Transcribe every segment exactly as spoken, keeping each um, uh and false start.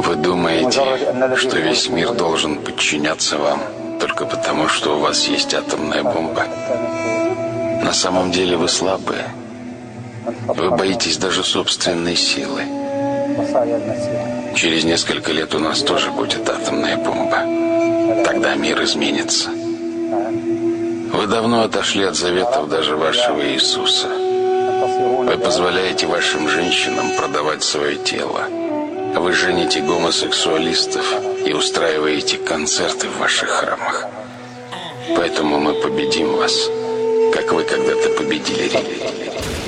Вы думаете, что весь мир должен подчиняться вам только потому, что у вас есть атомная бомба? На самом деле вы слабые. Вы боитесь даже собственной силы. Через несколько лет у нас тоже будет атомная бомба. Тогда мир изменится. Вы давно отошли от заветов даже вашего Иисуса. Вы позволяете вашим женщинам продавать свое тело. Вы жените гомосексуалистов и устраиваете концерты в ваших храмах. Поэтому мы победим вас, как вы когда-то победили религию.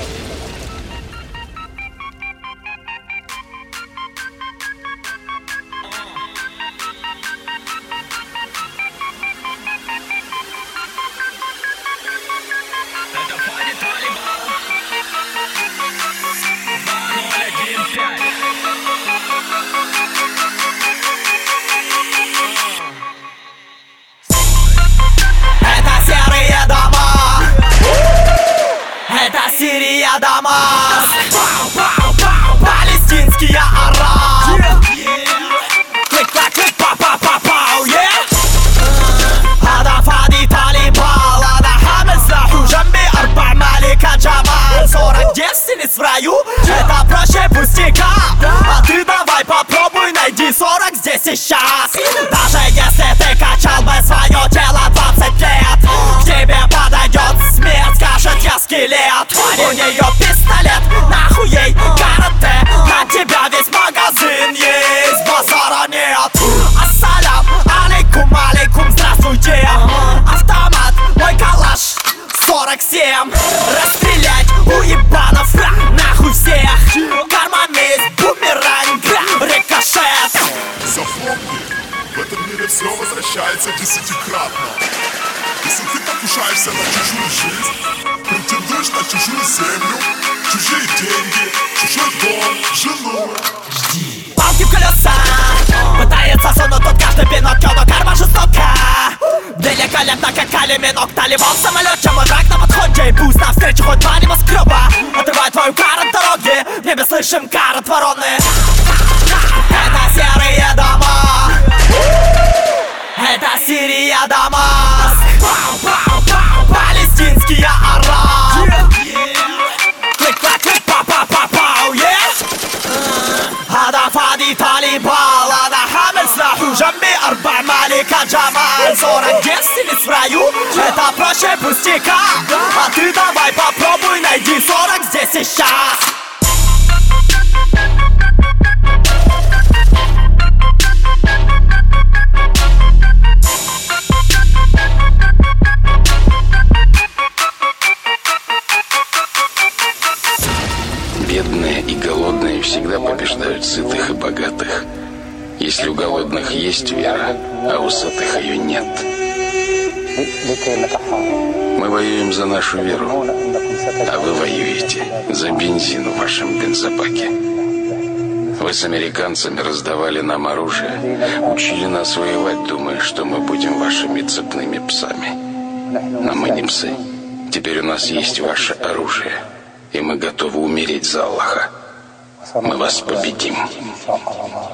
Сирия, Дамаск, палестинские арабы. Клик-клак-клик, па-па-па-пау, هذا فادي طالبان هذا حامل سلاح جنبي أربع ملكة جمال сорок девственниц в раю, это проще пустяка. А ты давай попробуй, найди сорок здесь и сейчас. Даже если ты качал бы свое тело двадцать лет, к тебе подойдет смерть, скажет я скелет. У нее пистолет, нахуй ей карате, на тебя весь магазин есть, базара нет. Ассалям алейкум, алейкум, здравствуйте. Автомат, мой калаш, сорок семь. Расстрелять уебанов, нахуй всех. Карманный бумеранг, рикошет. Запомни, в этом мире все возвращается десятикратно. Если ты покушаешься на чужую жизнь, претендуешь на чужую землю, чужие деньги, чужой дом, жену, жди. Палки в колеса, пытается сунуть тут каждый Пиноккио, но карма жестока. Великолепно, как алюминок, талибан в самолете, мой враг на подходе. И пусть навстречу хоть два небоскреба, отрывай твою кару от дороги, в небе слышим карат вороны. Это серые дома, это Сирия, Дамаск, палестинские арабы. Клик-клак-клик, па-па-па-пау, هذا فادي طالبان هذا حامل سلاح جنبي أربع ملكة جمال сорок девственниц в раю, это проще пустяка. А ты давай попробуй, найди сорок здесь и сейчас. Бедные и голодные всегда побеждают сытых и богатых. Если у голодных есть вера, а у сытых ее нет. Мы воюем за нашу веру, а вы воюете за бензин в вашем бензобаке. Вы с американцами раздавали нам оружие, учили нас воевать, думая, что мы будем вашими цепными псами. Но мы не псы. Теперь у нас есть ваше оружие, и мы готовы умереть за Аллаха. Мы вас победим.